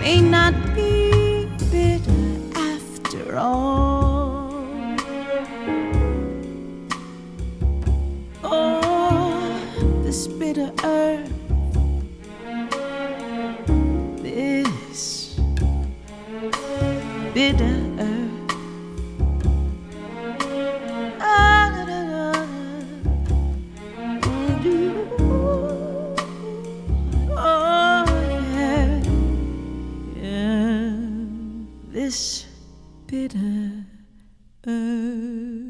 may not be bitter after all. Oh, this bitter earth, this bitter earth. This bitter earth.